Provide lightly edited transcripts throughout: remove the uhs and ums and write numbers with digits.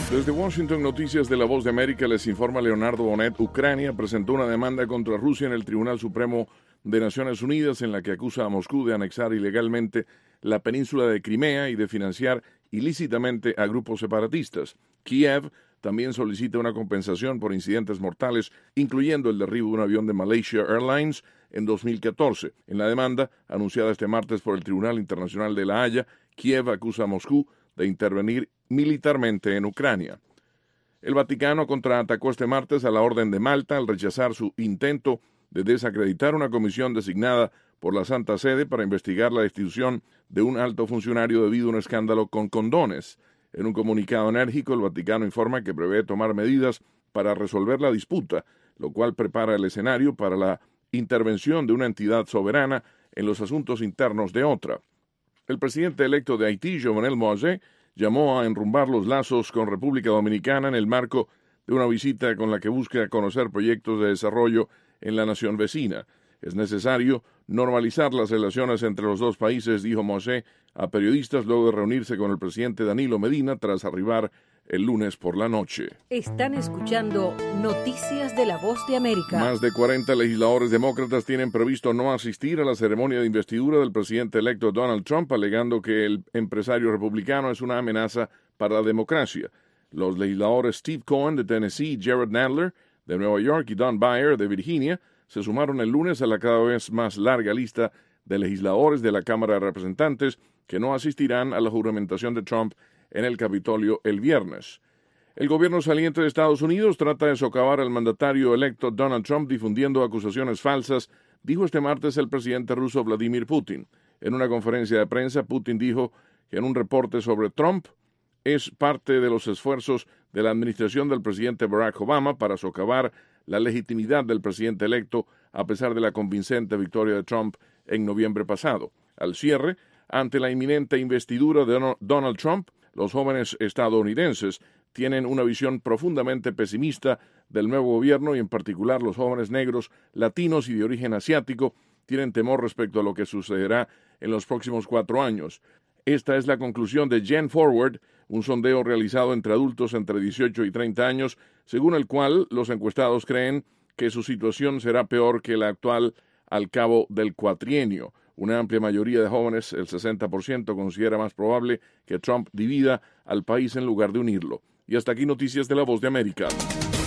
Desde Washington, Noticias de la Voz de América, les informa Leonardo Bonet. Ucrania presentó una demanda contra Rusia en el Tribunal Supremo de Naciones Unidas en la que acusa a Moscú de anexar ilegalmente la península de Crimea y de financiar ilícitamente a grupos separatistas. Kiev también solicita una compensación por incidentes mortales, incluyendo el derribo de un avión de Malaysia Airlines en 2014. En la demanda, anunciada este martes por el Tribunal Internacional de La Haya, Kiev acusa a Moscú de intervenir militarmente en Ucrania. El Vaticano contraatacó este martes a la Orden de Malta al rechazar su intento de desacreditar una comisión designada por la Santa Sede para investigar la destitución de un alto funcionario debido a un escándalo con condones. En un comunicado enérgico, el Vaticano informa que prevé tomar medidas para resolver la disputa, lo cual prepara el escenario para la intervención de una entidad soberana en los asuntos internos de otra. El presidente electo de Haití, Jovenel Moïse, llamó a enrumbar los lazos con República Dominicana en el marco de una visita con la que busca conocer proyectos de desarrollo en la nación vecina. Es necesario normalizar las relaciones entre los dos países, dijo Moïse a periodistas luego de reunirse con el presidente Danilo Medina tras arribar el lunes por la noche. Están escuchando Noticias de la Voz de América. Más de 40 legisladores demócratas tienen previsto no asistir a la ceremonia de investidura del presidente electo Donald Trump, alegando que el empresario republicano es una amenaza para la democracia. Los legisladores Steve Cohen de Tennessee, Jared Nadler de Nueva York y Don Beyer de Virginia se sumaron el lunes a la cada vez más larga lista de legisladores de la Cámara de Representantes que no asistirán a la juramentación de Trump en el Capitolio el viernes. El gobierno saliente de Estados Unidos trata de socavar al mandatario electo Donald Trump difundiendo acusaciones falsas, dijo este martes el presidente ruso Vladimir Putin. En una conferencia de prensa, Putin dijo que en un reporte sobre Trump es parte de los esfuerzos de la administración del presidente Barack Obama para socavar la legitimidad del presidente electo a pesar de la convincente victoria de Trump en noviembre pasado. Al cierre, ante la inminente investidura de Donald Trump, los jóvenes estadounidenses tienen una visión profundamente pesimista del nuevo gobierno y en particular los jóvenes negros, latinos y de origen asiático tienen temor respecto a lo que sucederá en los próximos 4 años. Esta es la conclusión de Gen Forward, un sondeo realizado entre adultos entre 18 y 30 años, según el cual los encuestados creen que su situación será peor que la actual al cabo del cuatrienio. Una amplia mayoría de jóvenes, el 60%, considera más probable que Trump divida al país en lugar de unirlo. Y hasta aquí Noticias de la Voz de América.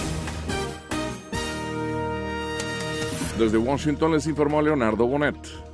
Desde Washington les informó Leonardo Bonet.